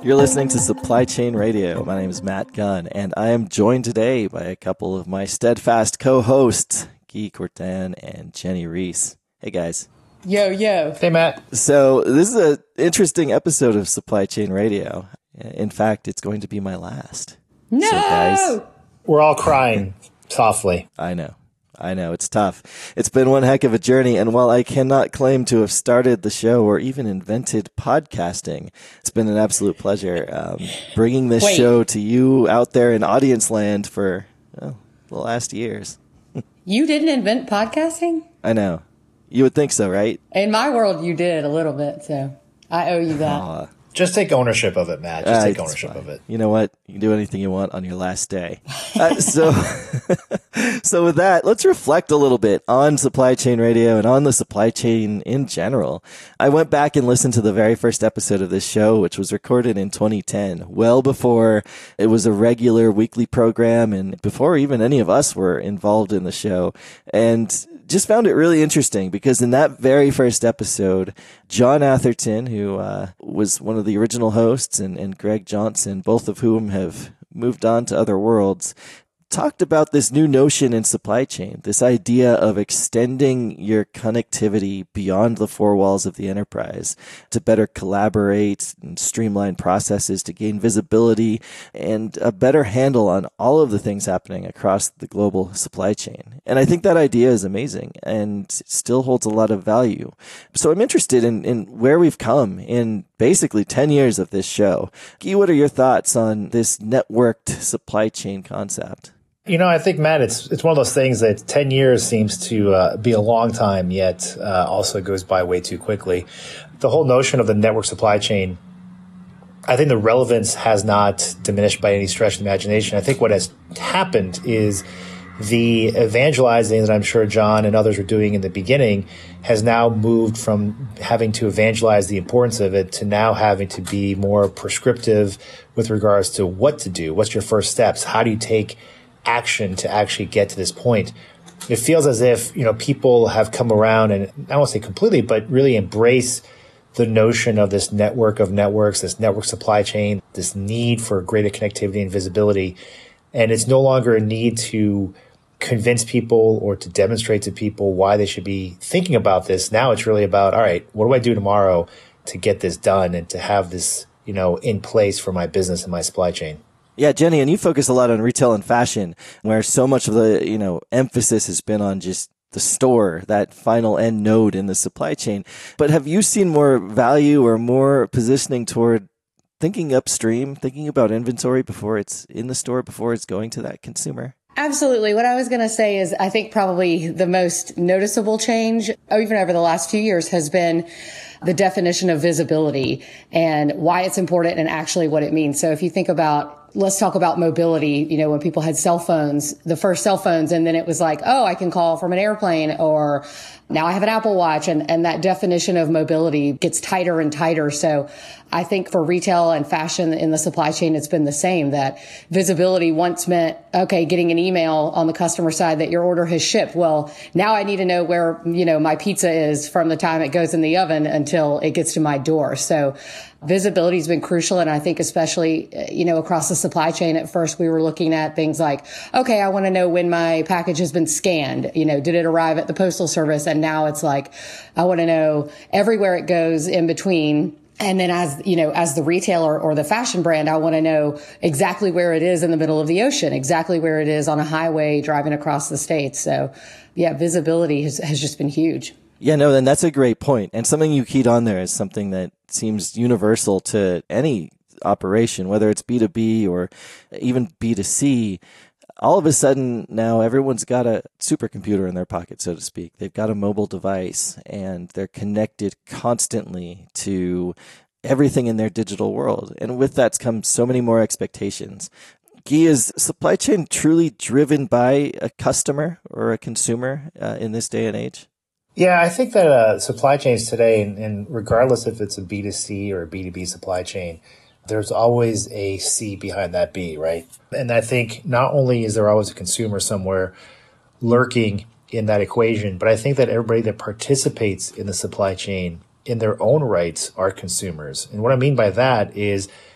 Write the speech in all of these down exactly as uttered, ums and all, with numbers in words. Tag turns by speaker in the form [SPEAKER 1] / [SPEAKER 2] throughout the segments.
[SPEAKER 1] You're listening to Supply Chain Radio. My name is Matt Gunn, and I am joined today by a couple of my steadfast co-hosts, Guy Courtin and Jenny Reese. Hey, guys.
[SPEAKER 2] Yo, yo.
[SPEAKER 3] Hey, Matt.
[SPEAKER 1] So this is an interesting episode of Supply Chain Radio. In fact, it's going to be my last.
[SPEAKER 2] No!
[SPEAKER 1] So, guys,
[SPEAKER 3] we're all crying softly.
[SPEAKER 1] I know. I know. It's tough. It's been one heck of a journey. And while I cannot claim to have started the show or even invented podcasting, it's been an absolute pleasure um, bringing this
[SPEAKER 2] Wait.
[SPEAKER 1] show to you out there in audience land for well, the last years.
[SPEAKER 2] You didn't invent podcasting?
[SPEAKER 1] I know. You would think so, right?
[SPEAKER 2] In my world, you did a little bit, so I owe you that.
[SPEAKER 1] Aw.
[SPEAKER 3] Just take ownership of it, Matt. Just
[SPEAKER 1] Uh,
[SPEAKER 3] take
[SPEAKER 1] it's
[SPEAKER 3] ownership
[SPEAKER 1] fine.
[SPEAKER 3] of it.
[SPEAKER 1] You know what? You can do anything you want on your last day. Uh, so, so with that, let's reflect a little bit on Supply Chain Radio and on the supply chain in general. I went back and listened to the very first episode of this show, which was recorded in twenty ten, well before it was a regular weekly program and before even any of us were involved in the show. And just found it really interesting because in that very first episode, John Atherton, who uh, was one of the original hosts, and, and Greg Johnson, both of whom have moved on to other worlds, talked about this new notion in supply chain, this idea of extending your connectivity beyond the four walls of the enterprise to better collaborate and streamline processes to gain visibility and a better handle on all of the things happening across the global supply chain. And I think that idea is amazing and still holds a lot of value. So I'm interested in, in where we've come in basically ten years of this show. Guy, what are your thoughts on this networked supply chain concept?
[SPEAKER 3] You know, I think, Matt, it's it's one of those things that ten years seems to uh, be a long time, yet uh, also goes by way too quickly. The whole notion of the network supply chain, I think the relevance has not diminished by any stretch of the imagination. I think what has happened is the evangelizing that I'm sure John and others were doing in the beginning has now moved from having to evangelize the importance of it to now having to be more prescriptive with regards to what to do. What's your first steps? How do you take action to actually get to this point? It feels as if, you know, people have come around and I won't say completely, but really embrace the notion of this network of networks, this network supply chain, this need for greater connectivity and visibility. And it's no longer a need to convince people or to demonstrate to people why they should be thinking about this. Now it's really about, all right, what do I do tomorrow to get this done and to have this, you know, in place for my business and my supply chain?
[SPEAKER 1] Yeah, Jenny, and you focus a lot on retail and fashion, where so much of the, you know, emphasis has been on just the store, that final end node in the supply chain. But have you seen more value or more positioning toward thinking upstream, thinking about inventory before it's in the store, before it's going to that consumer?
[SPEAKER 2] Absolutely. What I was going to say is I think probably the most noticeable change, even over the last few years, has been the definition of visibility and why it's important and actually what it means. So if you think about, let's talk about mobility. You know, when people had cell phones, the first cell phones, and then it was like, oh, I can call from an airplane, or now I have an Apple Watch, and, and that definition of mobility gets tighter and tighter. So I think for retail and fashion in the supply chain, it's been the same, that visibility once meant, okay, getting an email on the customer side that your order has shipped. Well, now I need to know where, you know, my pizza is from the time it goes in the oven until it gets to my door. So visibility has been crucial. And I think especially, you know, across the supply chain, at first we were looking at things like, okay, I want to know when my package has been scanned. You know, did it arrive at the postal service? And now it's like, I want to know everywhere it goes in between. And then as, you know, as the retailer or the fashion brand, I want to know exactly where it is in the middle of the ocean, exactly where it is on a highway driving across the states. So yeah, visibility has, has just been huge.
[SPEAKER 1] Yeah, no, then that's a great point. And something you keyed on there is something that seems universal to any operation, whether it's B two B or even B two C. All of a sudden now everyone's got a supercomputer in their pocket, so to speak. They've got a mobile device and they're connected constantly to everything in their digital world. And with that comes so many more expectations. Guy, is supply chain truly driven by a customer or a consumer uh, in this day and age?
[SPEAKER 3] Yeah, I think that uh, supply chains today, and, and regardless if it's a B two C or a B two B supply chain, there's always a C behind that B, right? And I think not only is there always a consumer somewhere lurking in that equation, but I think that everybody that participates in the supply chain in their own rights are consumers. And what I mean by that is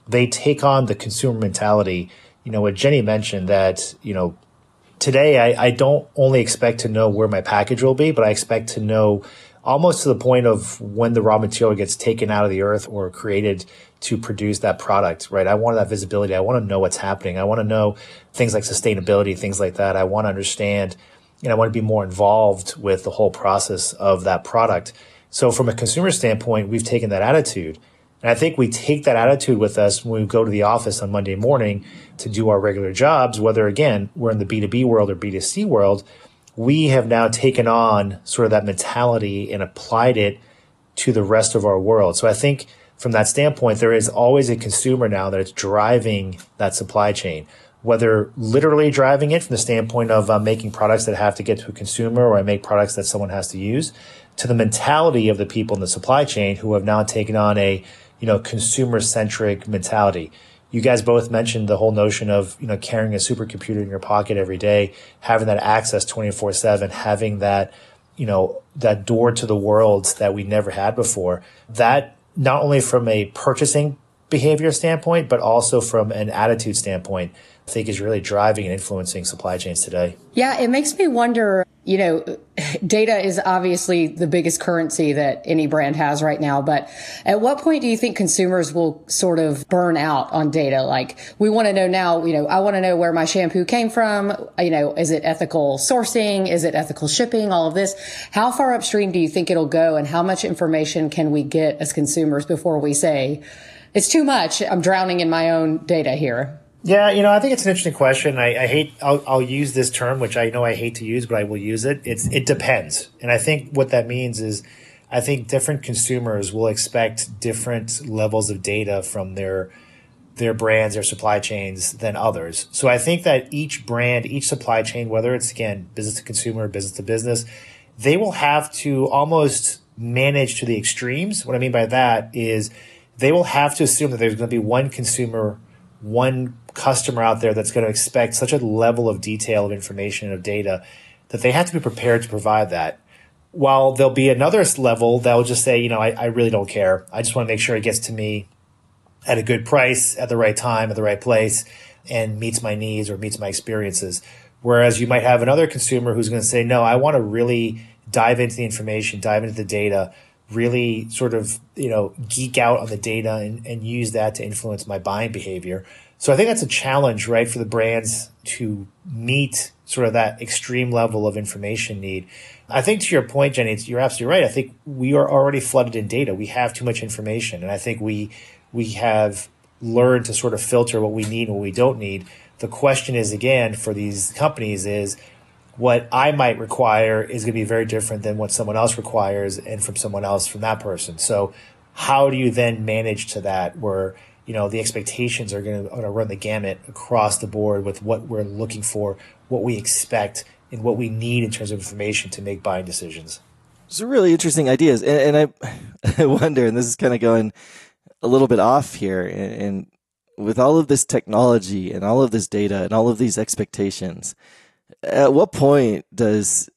[SPEAKER 3] they take on the consumer mentality. You know, what Jenny mentioned that, you know, today I, I don't only expect to know where my package will be, but I expect to know almost to the point of when the raw material gets taken out of the earth or created to produce that product, right? I want that visibility. I want to know what's happening. I want to know things like sustainability, things like that. I want to understand, and I want to be more involved with the whole process of that product. So from a consumer standpoint, we've taken that attitude. And I think we take that attitude with us when we go to the office on Monday morning to do our regular jobs, whether, again, we're in the B two B world or B two C world. We have now taken on sort of that mentality and applied it to the rest of our world. So I think from that standpoint, there is always a consumer now that is driving that supply chain, whether literally driving it from the standpoint of uh, making products that have to get to a consumer, or I make products that someone has to use, to the mentality of the people in the supply chain who have now taken on a, you know, consumer-centric mentality. You guys both mentioned the whole notion of, you know, carrying a supercomputer in your pocket every day, having that access twenty-four seven, having that, you know, that door to the world that we never had before. That not only from a purchasing behavior standpoint, but also from an attitude standpoint, I think is really driving and influencing supply chains today.
[SPEAKER 2] Yeah, it makes me wonder, you know, data is obviously the biggest currency that any brand has right now. But at what point do you think consumers will sort of burn out on data? Like, we want to know now, you know, I want to know where my shampoo came from. You know, is it ethical sourcing? Is it ethical shipping? All of this. How far upstream do you think it'll go? And how much information can we get as consumers before we say, it's too much, I'm drowning in my own data here?
[SPEAKER 3] Yeah, you know, I think it's an interesting question. I, I hate, I'll, I'll use this term, which I know I hate to use, but I will use it. It's, it depends. And I think what that means is I think different consumers will expect different levels of data from their, their brands, their supply chains than others. So I think that each brand, each supply chain, whether it's, again, business to consumer, business to business, they will have to almost manage to the extremes. What I mean by that is they will have to assume that there's going to be one consumer, one customer out there that's going to expect such a level of detail of information and of data that they have to be prepared to provide that. While there'll be another level that will just say, you know, I, I really don't care. I just want to make sure it gets to me at a good price, at the right time, at the right place, and meets my needs or meets my experiences. Whereas you might have another consumer who's going to say, no, I want to really dive into the information, dive into the data, really sort of, you know, geek out on the data and, and use that to influence my buying behavior. So I think that's a challenge, right, for the brands to meet sort of that extreme level of information need. I think to your point, Jenny, it's, you're absolutely right. I think we are already flooded in data. We have too much information. And I think we we have learned to sort of filter what we need and what we don't need. The question is, again, for these companies is, what I might require is going to be very different than what someone else requires and from someone else from that person. So how do you then manage to that where, you know, the expectations are going to, going to run the gamut across the board with what we're looking for, what we expect, and what we need in terms of information to make buying decisions?
[SPEAKER 1] Those are really interesting ideas. And, and I, I wonder, and this is kind of going a little bit off here, and, and with all of this technology and all of this data and all of these expectations, at what point does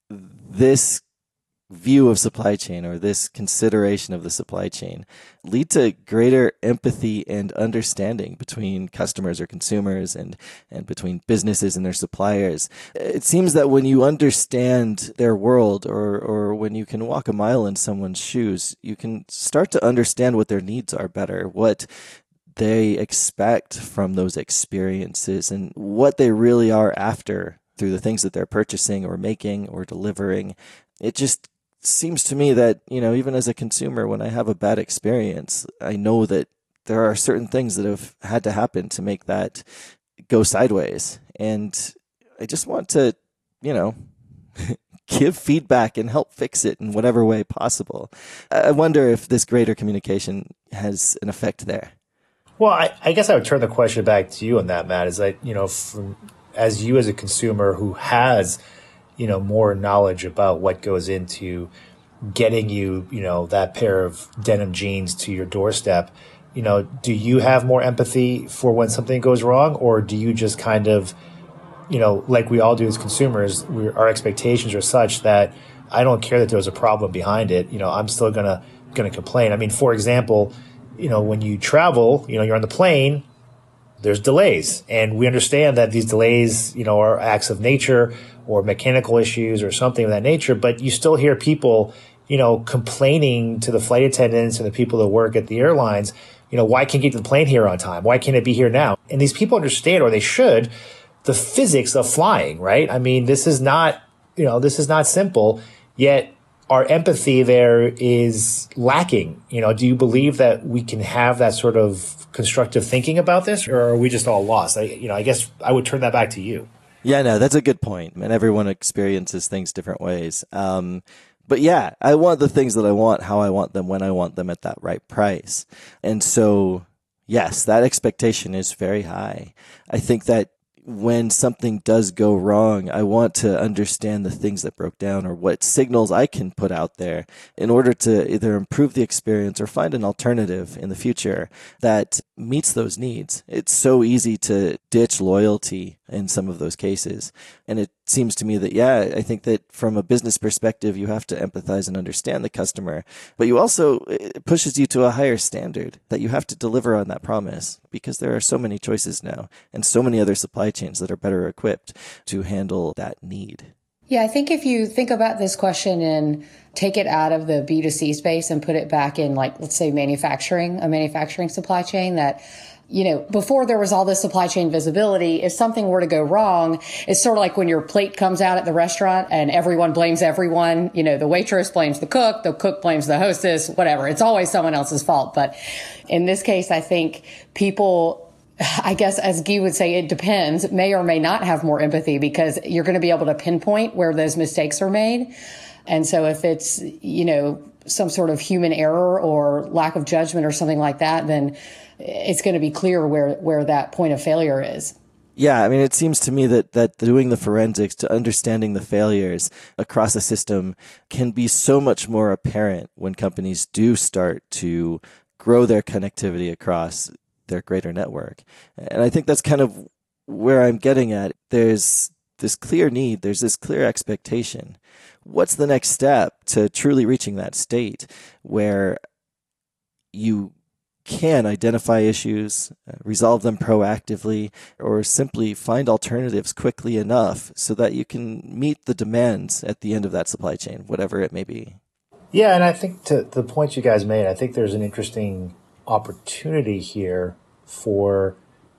[SPEAKER 1] this view of supply chain or this consideration of the supply chain lead to greater empathy and understanding between customers or consumers and, and between businesses and their suppliers? It seems that when you understand their world or, or when you can walk a mile in someone's shoes, you can start to understand what their needs are better, what they expect from those experiences, and what they really are after through the things that they're purchasing or making or delivering. It just seems to me that, you know, even as a consumer, when I have a bad experience, I know that there are certain things that have had to happen to make that go sideways. And I just want to, you know, give feedback and help fix it in whatever way possible. I wonder if this greater communication has an effect there.
[SPEAKER 3] Well, I, I guess I would turn the question back to you on that, Matt, is that, you know, from, as you as a consumer who has, you know, more knowledge about what goes into getting you, you know, that pair of denim jeans to your doorstep, you know, do you have more empathy for when something goes wrong, or do you just kind of, you know, like we all do as consumers, we, our expectations are such that I don't care that there was a problem behind it. You know, I'm still gonna gonna complain. I mean, for example, you know, when you travel, you know, you're on the plane, there's delays. And we understand that these delays, you know, are acts of nature or mechanical issues or something of that nature. But you still hear people, you know, complaining to the flight attendants and the people that work at the airlines, you know, why can't you get the plane here on time? Why can't it be here now? And these people understand, or they should, the physics of flying, right? I mean, this is not, you know, this is not simple, yet our empathy there is lacking. You know, do you believe that we can have that sort of constructive thinking about this, or are we just all lost? I, you know, I guess I would turn that back to you.
[SPEAKER 1] Yeah, no, that's a good point. And everyone experiences things different ways. Um, but yeah, I want the things that I want, how I want them, when I want them, at that right price. And so, yes, that expectation is very high. I think that when something does go wrong, I want to understand the things that broke down or what signals I can put out there in order to either improve the experience or find an alternative in the future that meets those needs. It's so easy to ditch loyalty in some of those cases. And it seems to me that, yeah, I think that from a business perspective, you have to empathize and understand the customer, but you also, it pushes you to a higher standard that you have to deliver on that promise, because there are so many choices now and so many other supply chains that are better equipped to handle that need.
[SPEAKER 2] Yeah, I think if you think about this question and take it out of the B two C space and put it back in, like, let's say manufacturing, a manufacturing supply chain, that, you know, before there was all this supply chain visibility, if something were to go wrong, it's sort of like when your plate comes out at the restaurant and everyone blames everyone. You know, the waitress blames the cook, the cook blames the hostess, whatever. It's always someone else's fault. But in this case, I think people, I guess, as Guy would say, it depends, may or may not have more empathy, because you're going to be able to pinpoint where those mistakes are made. And so if it's, you know, some sort of human error or lack of judgment or something like that, then it's going to be clear where, where that point of failure is.
[SPEAKER 1] Yeah, I mean, it seems to me that, that doing the forensics to understanding the failures across a system can be so much more apparent when companies do start to grow their connectivity across their greater network. And I think that's kind of where I'm getting at. There's this clear need, there's this clear expectation. What's the next step to truly reaching that state where you can identify issues, resolve them proactively, or simply find alternatives quickly enough so that you can meet the demands at the end of that supply chain, whatever it may be?
[SPEAKER 3] Yeah, and I think to the point you guys made, I think there's an interesting opportunity here for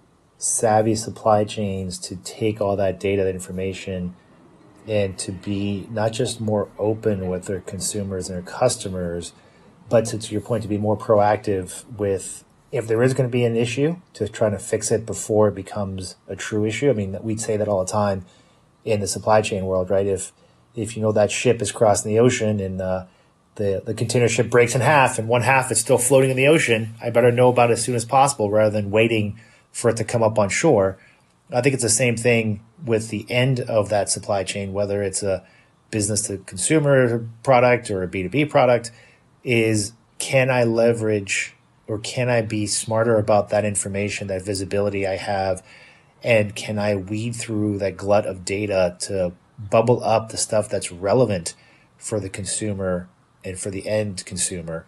[SPEAKER 3] savvy supply chains to take all that data, that information, and to be not just more open with their consumers and their customers, but to, to your point, to be more proactive with, if there is going to be an issue, to try to fix it before it becomes a true issue. I mean, we'd say that all the time in the supply chain world, right? If if you know that ship is crossing the ocean and uh, the the container ship breaks in half and one half is still floating in the ocean, I better know about it as soon as possible rather than waiting for it to come up on shore. I think it's the same thing with the end of that supply chain, whether it's a business to consumer product or a B two B product, is can I leverage or can I be smarter about that information, that visibility I have, and can I weed through that glut of data to bubble up the stuff that's relevant for the consumer and for the end consumer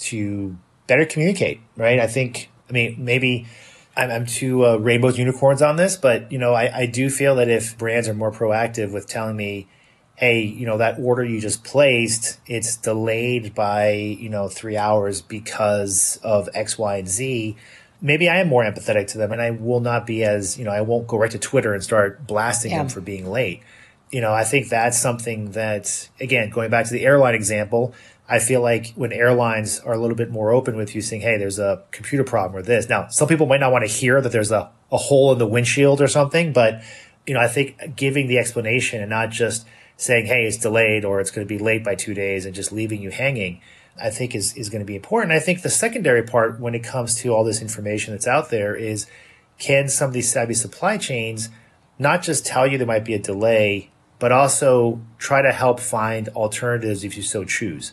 [SPEAKER 3] to better communicate, right? I think, I mean, maybe I'm, I'm too uh, rainbows, unicorns on this, but, you know, I, I do feel that if brands are more proactive with telling me, hey, you know, that order you just placed, it's delayed by, you know, three hours because of X, Y, and Z, maybe I am more empathetic to them and I will not be as, you know, I won't go right to Twitter and start blasting yeah. them for being late. You know, I think that's something that, again, going back to the airline example, I feel like when airlines are a little bit more open with you saying, hey, there's a computer problem or this. Now, some people might not want to hear that there's a, a hole in the windshield or something, but, you know, I think giving the explanation and not just saying, hey, it's delayed or it's going to be late by two days and just leaving you hanging, I think is, is going to be important. I think the secondary part when it comes to all this information that's out there is, can some of these savvy supply chains not just tell you there might be a delay, but also try to help find alternatives if you so choose.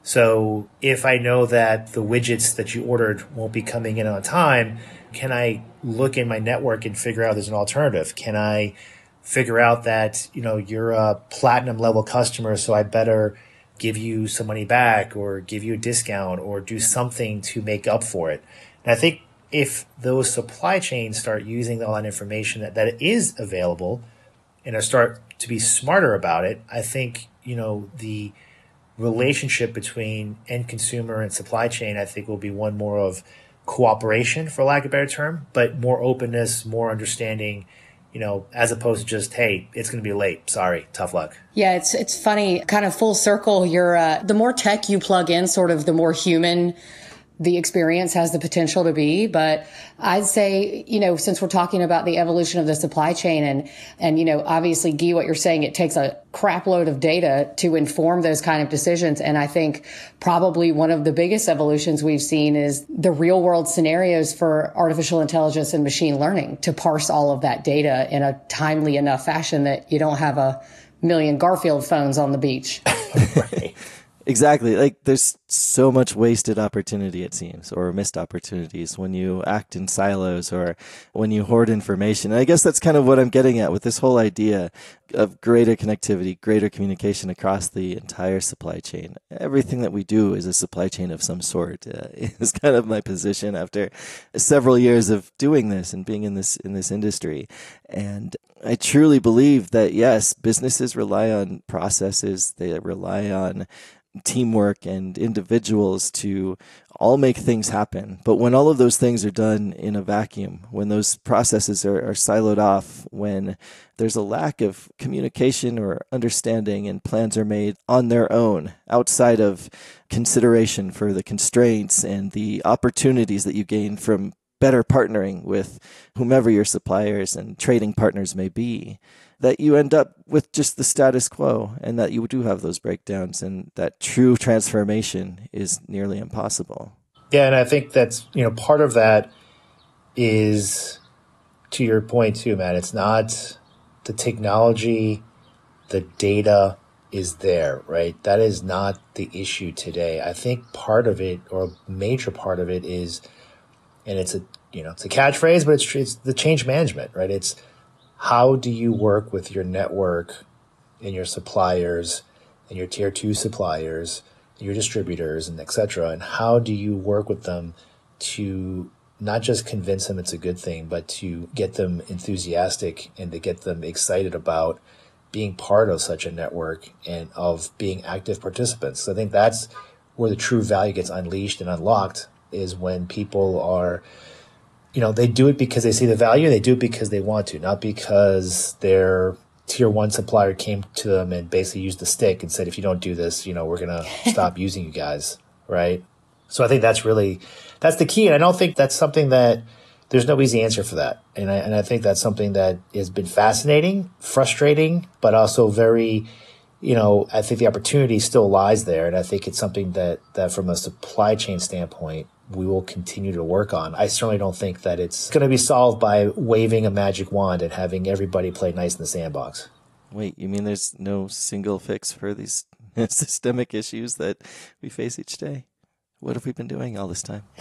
[SPEAKER 3] So if I know that the widgets that you ordered won't be coming in on time, can I look in my network and figure out there's an alternative? Can I figure out that, you know, you're a platinum level customer, so I better give you some money back or give you a discount or do something to make up for it. And I think if those supply chains start using all that information that, that is available and start to be smarter about it, I think, you know, the relationship between end consumer and supply chain, I think, will be one more of cooperation, for lack of a better term, but more openness, more understanding, you know, as opposed to just, hey, it's going to be late. Sorry, tough luck.
[SPEAKER 2] Yeah, it's it's funny, kind of full circle. You're uh, the more tech you plug in, sort of the more human the experience has the potential to be. But I'd say, you know, since we're talking about the evolution of the supply chain and, and, you know, obviously, Guy, what you're saying, it takes a crap load of data to inform those kind of decisions. And I think probably one of the biggest evolutions we've seen is the real world scenarios for artificial intelligence and machine learning to parse all of that data in a timely enough fashion that you don't have a million Garfield phones on the beach.
[SPEAKER 1] Right. Exactly. Like there's so much wasted opportunity, it seems, or missed opportunities when you act in silos or when you hoard information. And I guess that's kind of what I'm getting at with this whole idea of greater connectivity, greater communication across the entire supply chain. Everything that we do is a supply chain of some sort. Uh, is kind of my position after several years of doing this and being in this in this industry. And I truly believe that, yes, businesses rely on processes. They rely on teamwork and individuals to all make things happen. But when all of those things are done in a vacuum, when those processes are, are siloed off, when there's a lack of communication or understanding and plans are made on their own outside of consideration for the constraints and the opportunities that you gain from better partnering with whomever your suppliers and trading partners may be, that you end up with just the status quo and that you do have those breakdowns and that true transformation is nearly impossible.
[SPEAKER 3] Yeah, and I think that's, you know, part of that is, to your point too, Matt, it's not the technology, the data is there, right? That is not the issue today. I think part of it, or a major part of it is, and it's a, you know, it's a catchphrase, but it's, it's the change management, right? It's, how do you work with your network and your suppliers and your tier two suppliers, your distributors, and et cetera? And how do you work with them to not just convince them it's a good thing, but to get them enthusiastic and to get them excited about being part of such a network and of being active participants? So I think that's where the true value gets unleashed and unlocked, is when people are, you know, they do it because they see the value, and they do it because they want to, not because their tier one supplier came to them and basically used the stick and said, if you don't do this, you know, we're going to stop using you guys. Right. So I think that's really, that's the key. And I don't think that's something that, there's no easy answer for that. And I, and I think that's something that has been fascinating, frustrating, but also very, you know, I think the opportunity still lies there. And I think it's something that, that from a supply chain standpoint, we will continue to work on. I certainly don't think that it's going to be solved by waving a magic wand and having everybody play nice in the sandbox.
[SPEAKER 1] Wait, you mean there's no single fix for these systemic issues that we face each day? What have we been doing all this time?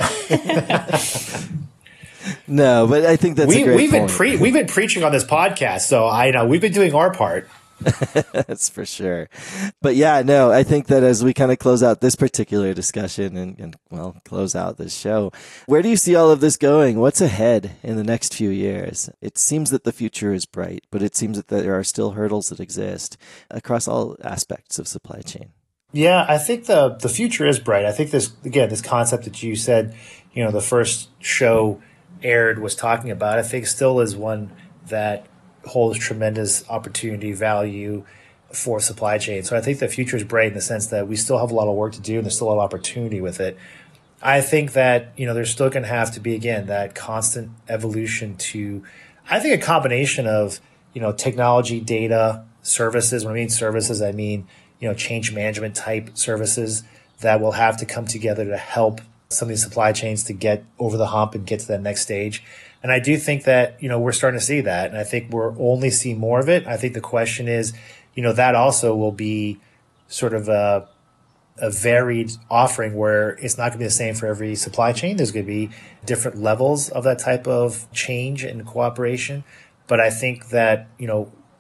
[SPEAKER 1] No, but I think that's
[SPEAKER 3] we,
[SPEAKER 1] a great
[SPEAKER 3] we've
[SPEAKER 1] point.
[SPEAKER 3] Been pre- we've been preaching on this podcast, so I know we've been doing our part.
[SPEAKER 1] That's for sure. But yeah, no, I think that as we kind of close out this particular discussion and, and, well, close out this show, where do you see all of this going? What's ahead in the next few years? It seems that the future is bright, but it seems that there are still hurdles that exist across all aspects of supply chain.
[SPEAKER 3] Yeah, I think the the future is bright. I think this, again, this concept that you said, you know, the first show aired was talking about, I think still is one that holds tremendous opportunity value for supply chain. So I think the future is bright in the sense that we still have a lot of work to do and there's still a lot of opportunity with it. I think that, you know, there's still going to have to be, again, that constant evolution to, I think, a combination of, you know, technology, data, services. When I mean services, I mean, you know, change management type services that will have to come together to help some of these supply chains to get over the hump and get to that next stage. And I do think that, you know, we're starting to see that. And I think we're only see more of it. I think the question is, you know, that also will be sort of a, a varied offering where it's not going to be the same for every supply chain. There's going to be different levels of that type of change and cooperation. But I think that, you know,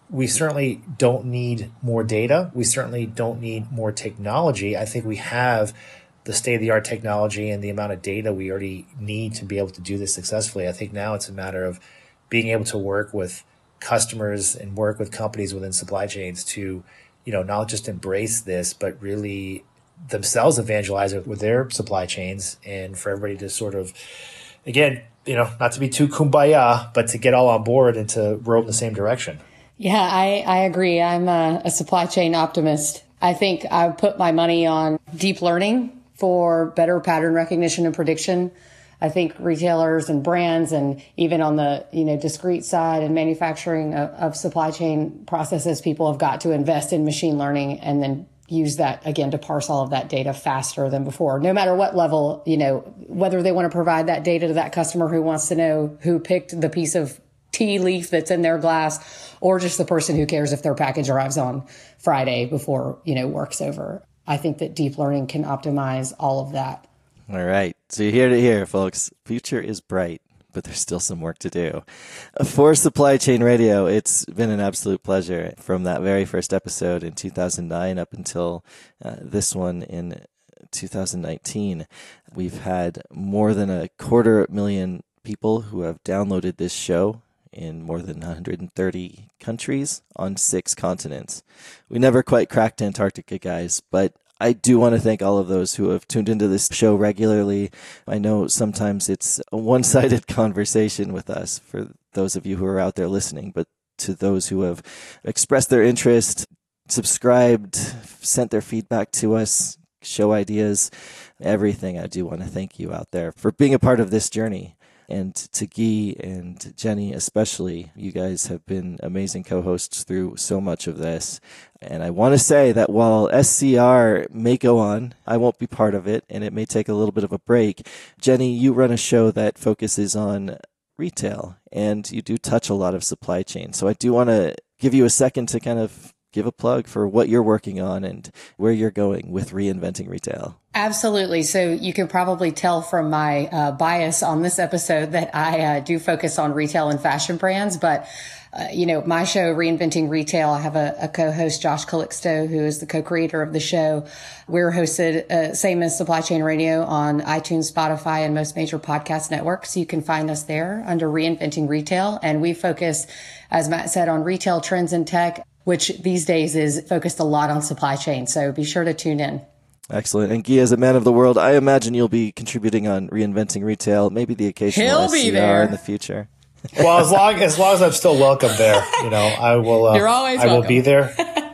[SPEAKER 3] we certainly don't need more data. We certainly don't need more technology. I think we have the state-of-the-art technology and the amount of data we already need to be able to do this successfully. I think now it's a matter of being able to work with customers and work with companies within supply chains to, you know, not just embrace this, but really themselves evangelize it with their supply chains, and for everybody to sort of, again, you know, not to be too kumbaya, but to get all on board and to row in the same direction.
[SPEAKER 2] Yeah, I, I agree. I'm a, a supply chain optimist. I think I put my money on deep learning for better pattern recognition and prediction. I think retailers and brands, and even on the, you know, discrete side and manufacturing of, of supply chain processes, people have got to invest in machine learning and then use that again to parse all of that data faster than before, no matter what level, you know, whether they want to provide that data to that customer who wants to know who picked the piece of tea leaf that's in their glass, or just the person who cares if their package arrives on Friday before, you know, work's over. I think that deep learning can optimize all of that.
[SPEAKER 1] All right. So you're here to hear, folks. Future is bright, but there's still some work to do. For Supply Chain Radio, it's been an absolute pleasure from that very first episode in two thousand nine up until uh, this one in two thousand nineteen. We've had more than a quarter million people who have downloaded this show in more than one hundred thirty countries on six continents. We never quite cracked Antarctica, guys, but I do want to thank all of those who have tuned into this show regularly. I know sometimes it's a one-sided conversation with us for those of you who are out there listening, but to those who have expressed their interest, subscribed, sent their feedback to us, show ideas, everything, I do want to thank you out there for being a part of this journey. And to Guy and Jenny especially, you guys have been amazing co-hosts through so much of this. And I want to say that while S C R may go on, I won't be part of it, and it may take a little bit of a break. Jenny, you run a show that focuses on retail, and you do touch a lot of supply chain. So I do want to give you a second to kind of give a plug for what you're working on and where you're going with Reinventing Retail.
[SPEAKER 2] Absolutely. So you can probably tell from my uh, bias on this episode that I uh, do focus on retail and fashion brands. But, uh, you know, my show, Reinventing Retail, I have a, a co-host, Josh Calixto, who is the co-creator of the show. We're hosted, uh, same as Supply Chain Radio, on iTunes, Spotify, and most major podcast networks. You can find us there under Reinventing Retail. And we focus, as Matt said, on retail trends and tech, which these days is focused a lot on supply chain. So be sure to tune in.
[SPEAKER 1] Excellent. And Guy, as a man of the world, I imagine you'll be contributing on Reinventing Retail, maybe the occasional
[SPEAKER 2] He'll
[SPEAKER 1] S C R
[SPEAKER 2] be there
[SPEAKER 1] in the future.
[SPEAKER 3] Well, as long as long as I'm still welcome there, you know, I will. Uh,
[SPEAKER 2] You're always
[SPEAKER 3] I
[SPEAKER 2] welcome.
[SPEAKER 3] will be there.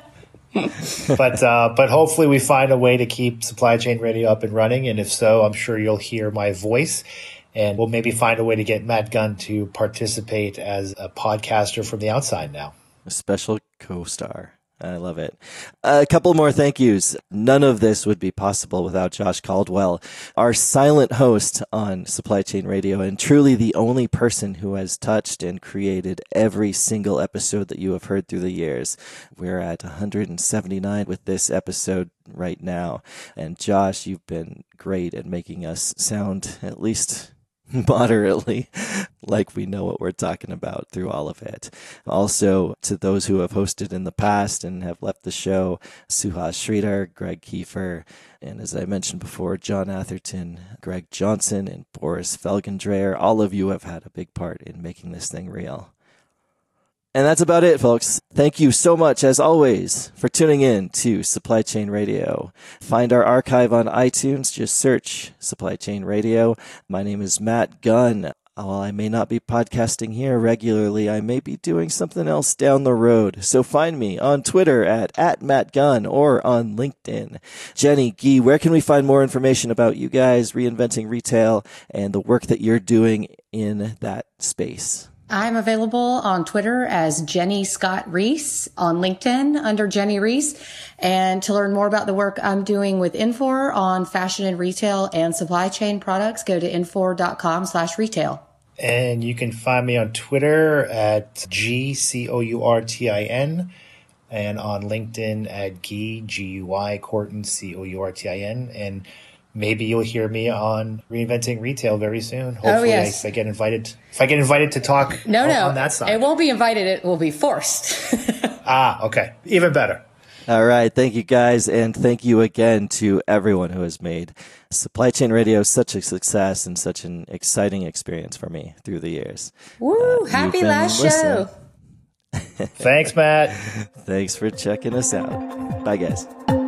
[SPEAKER 3] but uh, but hopefully we find a way to keep Supply Chain Radio up and running, and if so, I'm sure you'll hear my voice. And we'll maybe find a way to get Matt Gunn to participate as a podcaster from the outside now.
[SPEAKER 1] A special co-star. I love it. A couple more thank yous. None of this would be possible without Josh Caldwell, our silent host on Supply Chain Radio, and truly the only person who has touched and created every single episode that you have heard through the years. We're at one hundred seventy-nine with this episode right now. And Josh, you've been great at making us sound at least moderately like we know what we're talking about through all of it. Also, to those who have hosted in the past and have left the show, Suhas Sridhar, Greg Kiefer, and as I mentioned before, John Atherton, Greg Johnson, and Boris Felgendreher, all of you have had a big part in making this thing real. And that's about it, folks. Thank you so much, as always, for tuning in to Supply Chain Radio. Find our archive on iTunes. Just search Supply Chain Radio. My name is Matt Gunn. While I may not be podcasting here regularly, I may be doing something else down the road. So find me on Twitter at, at Matt Gunn or on LinkedIn. Jenny, Guy, where can we find more information about you guys, Reinventing Retail, and the work that you're doing in that space?
[SPEAKER 2] I'm available on Twitter as Jenny Scott Reese, on LinkedIn under Jenny Reese. And to learn more about the work I'm doing with Infor on fashion and retail and supply chain products, go to infor.com slash retail.
[SPEAKER 3] And you can find me on Twitter at G C O U R T I N and on LinkedIn at Guy, G U Y, Courtin, C O U R T I N. And maybe you'll hear me on Reinventing Retail very soon. Hopefully,
[SPEAKER 2] oh, yes.
[SPEAKER 3] I, I get invited. If I get invited to talk
[SPEAKER 2] no,
[SPEAKER 3] on,
[SPEAKER 2] no,
[SPEAKER 3] on that side,
[SPEAKER 2] it won't be invited. It will be forced.
[SPEAKER 3] ah, okay, even better.
[SPEAKER 1] All right. Thank you, guys. And thank you again to everyone who has made Supply Chain Radio such a success and such an exciting experience for me through the years.
[SPEAKER 2] Woo! Uh, happy last listening. show.
[SPEAKER 3] Thanks, Matt.
[SPEAKER 1] Thanks for checking us out. Bye, guys.